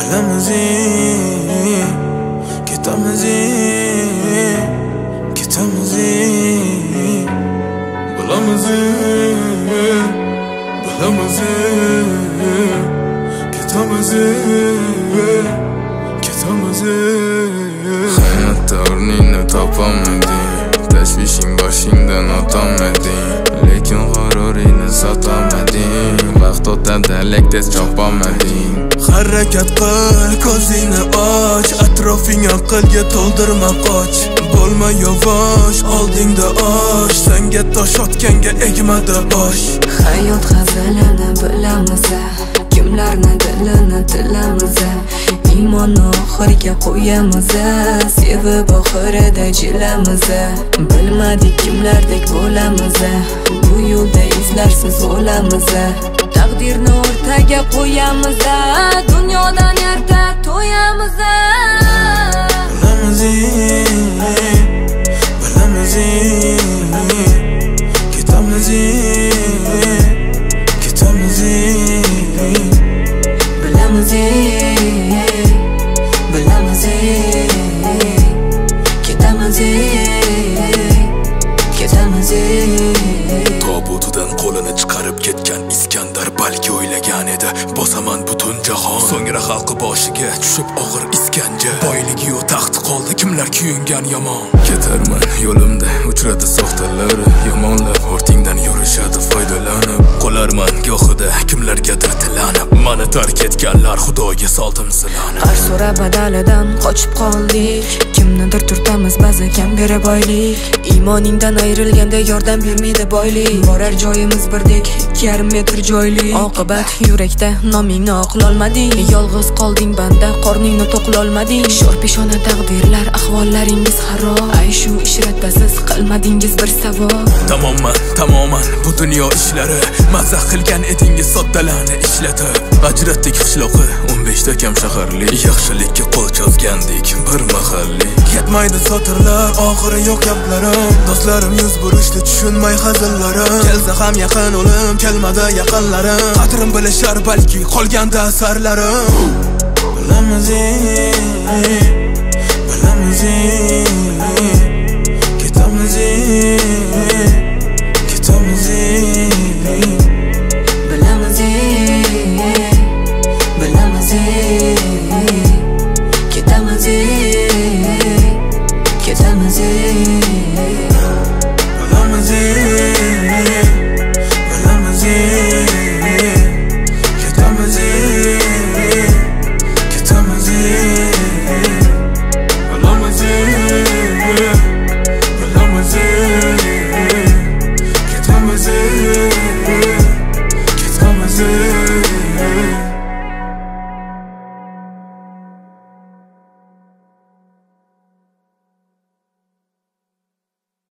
Bilamiz, ketamiz, ketamiz. Bilamiz, bilamiz, ketamiz, ketamiz. Hayotda o'rningni topamading, tashvishing boshingdan o'tamading, lekin g'ururingni sotamading. Vaqt o'tadi, lek tez chopamading. Harakat qil, ko'zingni och, atrofing aqlga to'ldirma qoch. Bo'lma yavash, oldingda osh, senga tosh otganga egmada bosh. Hayot hazilini bilamiz, kimlarni dilini tilamiz. Iymonni oxiriga qo'yamiz, sevib oxirida jilamiz. Bilmadik kimlardek bo'lamiz, bu yo'lda izlarsiz o'lamiz. Taqdirni o'rtaga qo'yamiz, dunyodan erta to'yamiz. Bilamiz, bilamiz, ketamiz, ketamiz. Bilamiz, bilamiz, ketamiz, ketamiz. Tobutidan qo'lini chiqarib ketgan Iskandar balki o'ylagan edi, bosaman butun jahon. So'ngra xalqi boshiga tushib og'ir iskanja. Boyligi yo'q, taxti qoldi, kimlar kuyungan yomon. Ketarman yo'limda uchradi soxtalar, yomonlar ortingdan yurishadi foydalanib. Qolarman gohida kimlargadir tilanib, mani tark etganlar xudoga soldim silani. Har so'ra badalidan qochib qoldik, kimnidir turtamiz ba'zi kam bera boylik. Iymoningdan ayrilganda yordam bermaydi boylik. Borar joyimiz birdek, 2,5 metr joylik. Oqibat yurakda nomingni oqlolmading, yolg'iz qolding banda, qorningni to'qlolmading. Sho'r peshona taqdirlar, ahvollaringiz xarob. Ay shu ishratasiz qilmadingiz bir savob. Tamoman bu dunyo ishlari, mazza qilgan edingiz soddalarni ishlatib. Ajratdik qishloqi 15 ta kam shaharlik, yaxshilikka qo'l cho'zgandik bir mahallik. Ketmaydi sotirlar, oxiri yo'q gaplarim. Do'stlarim yuz burishdi, tushunmay hazillarim. Kelsa ham yaqin o'lim, kelmadi yaqinlarim. Qadrim bilishar balki qolganda asarlarim.